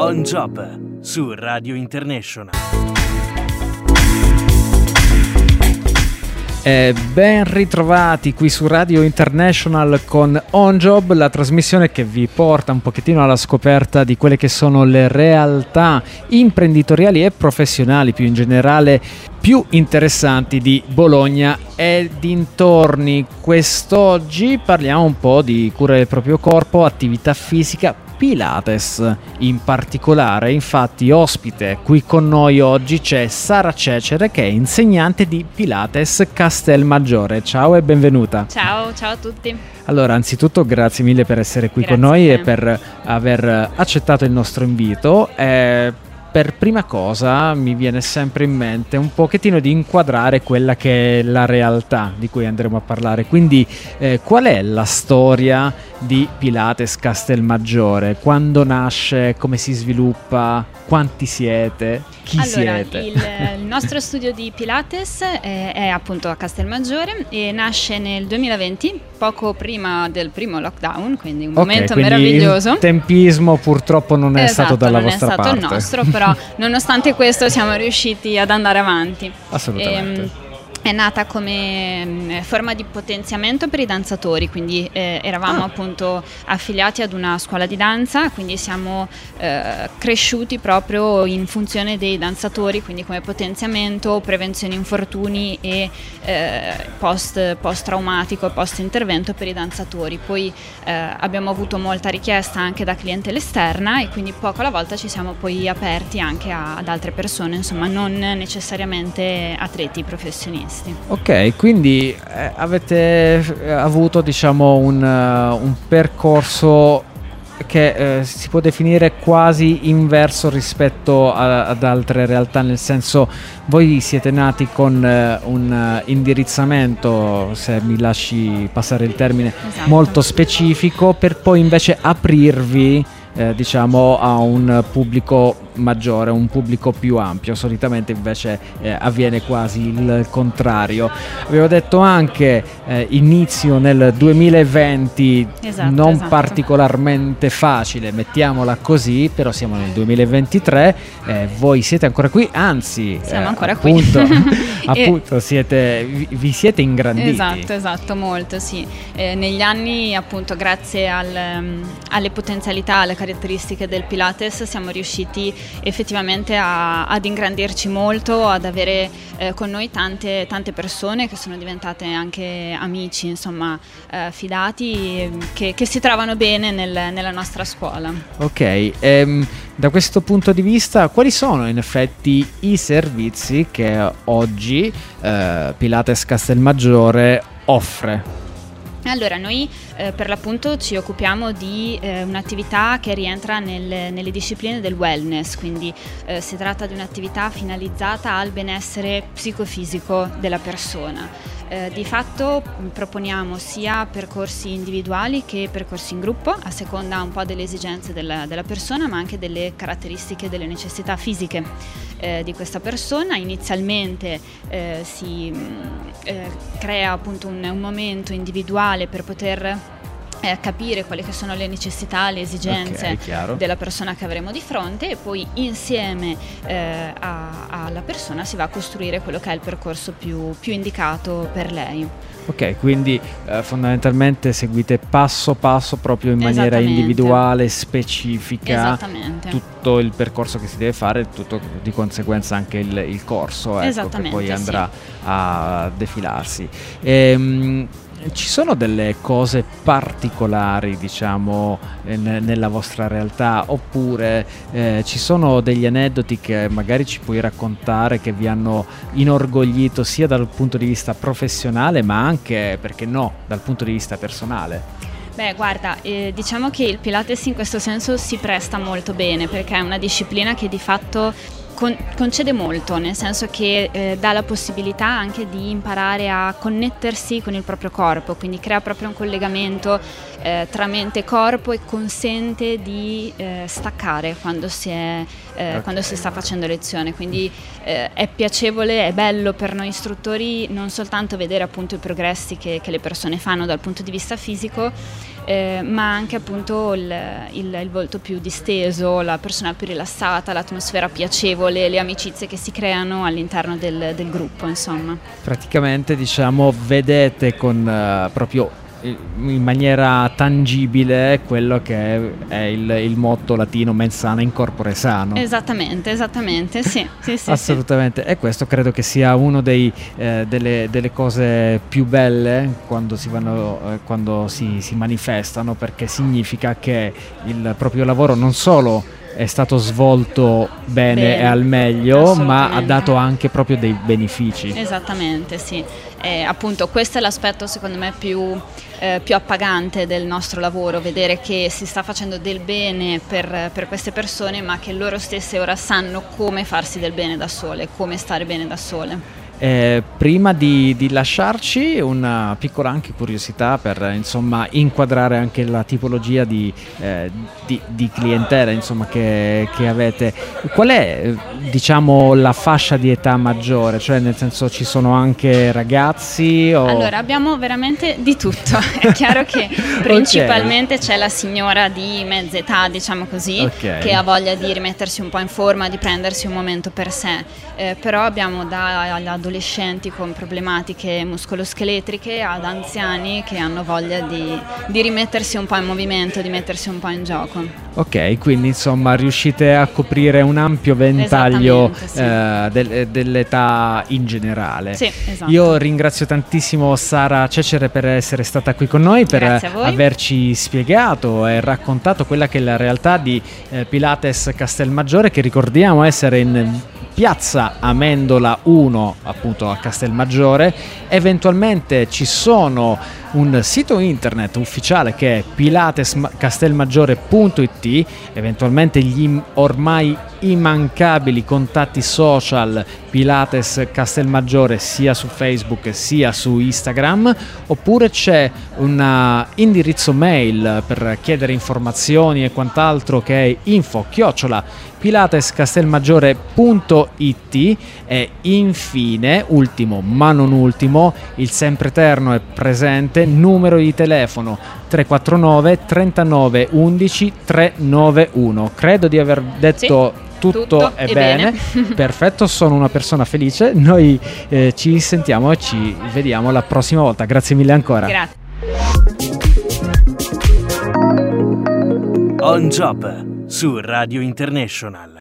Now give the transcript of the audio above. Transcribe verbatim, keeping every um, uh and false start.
On Job su Radio International. Eh, ben ritrovati qui su Radio International con On Job, la trasmissione che vi porta un pochettino alla scoperta di quelle che sono le realtà imprenditoriali e professionali più in generale più interessanti di Bologna e dintorni. Quest'oggi parliamo un po' di cura del proprio corpo, attività fisica, Pilates in particolare. Infatti ospite qui con noi oggi c'è Sara Cecere, che è insegnante di Pilates Castelmaggiore. Ciao e benvenuta. Ciao, ciao a tutti. Allora, anzitutto grazie mille per essere qui Grazie con noi e per aver accettato il nostro invito. Eh, Per prima cosa mi viene sempre in mente un pochettino di inquadrare quella che è la realtà di cui andremo a parlare. Quindi eh, qual è la storia di Pilates Castelmaggiore? Quando nasce? Come si sviluppa? Quanti siete? Chi allora, siete? Il, il nostro studio di Pilates è, è appunto a Castelmaggiore e nasce nel duemilaventi, poco prima del primo lockdown, quindi un Okay, momento quindi meraviglioso. Il tempismo purtroppo non è esatto, stato dalla non vostra è stato parte. il nostro, però nonostante questo siamo riusciti ad andare avanti. Assolutamente. Ehm, È nata come mh, forma di potenziamento per i danzatori, quindi eh, eravamo Ah. appunto affiliati ad una scuola di danza, quindi siamo eh, cresciuti proprio in funzione dei danzatori, quindi come potenziamento, prevenzione infortuni e eh, post, post-traumatico e post-intervento per i danzatori. Poi eh, abbiamo avuto molta richiesta anche da clientela esterna e quindi poco alla volta ci siamo poi aperti anche a, ad altre persone, insomma non necessariamente atleti professionisti. Ok, quindi eh, avete eh, avuto diciamo un, uh, un percorso che eh, si può definire quasi inverso rispetto a, ad altre realtà, nel senso voi siete nati con uh, un uh, indirizzamento, se mi lasci passare il termine, Esatto. molto specifico, per poi invece aprirvi Eh, diciamo a un pubblico maggiore, un pubblico più ampio. Solitamente invece eh, avviene quasi il contrario. Avevo detto anche eh, inizio nel duemilaventi, Esatto, non esatto. particolarmente facile, mettiamola così, però siamo nel duemilaventitré, eh, voi siete ancora qui, anzi Siamo eh, ancora appunto, qui. appunto siete, vi, vi siete ingranditi. Esatto, esatto, molto sì. Eh, negli anni appunto grazie al, um, alle potenzialità, alle caratteristiche del Pilates siamo riusciti effettivamente a, ad ingrandirci molto, ad avere eh, con noi tante, tante persone che sono diventate anche amici, insomma eh, fidati, che, che si trovano bene nel, nella nostra scuola. Ok, ehm, da questo punto di vista quali sono in effetti i servizi che oggi eh, Pilates Castelmaggiore offre? Allora, noi eh, per l'appunto ci occupiamo di eh, un'attività che rientra nel, nelle discipline del wellness, quindi eh, si tratta di un'attività finalizzata al benessere psicofisico della persona. Eh, di fatto mh, proponiamo sia percorsi individuali che percorsi in gruppo, a seconda un po' delle esigenze della, della persona, ma anche delle caratteristiche, delle necessità fisiche eh, di questa persona. Inizialmente eh, si mh, eh, crea appunto un, un momento individuale per poter eh, capire quali che sono le necessità, le esigenze Ok, chiaro. della persona che avremo di fronte, e poi insieme eh, a- alla persona si va a costruire quello che è il percorso più, più indicato per lei. Ok, quindi eh, fondamentalmente seguite passo passo proprio in maniera Esattamente. individuale, specifica, Esattamente. tutto il percorso che si deve fare, tutto di conseguenza anche il, il corso, ecco, che Esattamente, poi sì. andrà a defilarsi. Ehm, ci sono delle cose particolari, diciamo, eh, ne- nella vostra realtà, oppure eh, ci sono degli aneddoti che magari ci puoi raccontare che vi hanno inorgoglito sia dal punto di vista professionale, ma anche, perché no, dal punto di vista personale? Beh, guarda, eh, diciamo che il Pilates in questo senso si presta molto bene, perché è una disciplina che di fatto con- concede molto, nel senso che eh, dà la possibilità anche di imparare a connettersi con il proprio corpo, quindi crea proprio un collegamento eh, tra mente e corpo e consente di eh, staccare quando si, è, eh, Ok. quando si sta facendo lezione, quindi eh, è piacevole, è bello per noi istruttori non soltanto vedere appunto i progressi che, che le persone fanno dal punto di vista fisico, eh, ma anche appunto il, il, il volto più disteso, la persona più rilassata, l'atmosfera piacevole, le amicizie che si creano all'interno del, del gruppo, insomma. Praticamente, diciamo, vedete con uh, proprio in maniera tangibile quello che è il, il motto latino mens sana in corpore sano. Esattamente, esattamente, sì, sì, sì assolutamente, sì. E questo credo che sia uno dei, eh, delle, delle cose più belle quando si vanno, eh, quando si, si manifestano, perché significa che il proprio lavoro non solo è stato svolto bene, bene e al meglio, ma ha dato anche proprio dei benefici. Esattamente, sì. E appunto questo è l'aspetto secondo me più, eh, più appagante del nostro lavoro, vedere che si sta facendo del bene per, per queste persone, ma che loro stesse ora sanno come farsi del bene da sole, come stare bene da sole. Eh, prima di, di lasciarci, una piccola anche curiosità per insomma inquadrare anche la tipologia di, eh, di, di clientela insomma che, che avete. Qual è diciamo la fascia di età maggiore? Cioè, nel senso, ci sono anche ragazzi? O... Allora, abbiamo veramente di tutto. È chiaro che principalmente okay. c'è la signora di mezza età, diciamo così, okay. che ha voglia di rimettersi un po' in forma, di prendersi un momento per sé, eh, però abbiamo da adolescenti con problematiche muscoloscheletriche ad anziani che hanno voglia di, di rimettersi un po' in movimento, di mettersi un po' in gioco. Ok, quindi insomma riuscite a coprire un ampio ventaglio sì. eh, del, dell'età in generale. Sì, esatto. Io ringrazio tantissimo Sara Cecere per essere stata qui con noi, per averci spiegato e raccontato quella che è la realtà di eh, Pilates Castelmaggiore, che ricordiamo essere in Piazza Amendola uno, appunto a Castelmaggiore. Eventualmente ci sono un sito internet ufficiale che è pilates castelmaggiore punto it, eventualmente gli ormai immancabili contatti social Pilates Castelmaggiore sia su Facebook sia su Instagram, oppure c'è un indirizzo mail per chiedere informazioni e quant'altro che è info chiocciola pilates castelmaggiore punto it. E infine, ultimo ma non ultimo, il sempre eterno e presente numero di telefono tre quattro nove trentanove undici trecentonovantuno. Credo di aver detto sì. Tutto, Tutto è, è bene. bene. Perfetto, sono una persona felice. Noi eh, ci sentiamo e ci vediamo la prossima volta. Grazie mille ancora. Grazie. On Job su Radio International.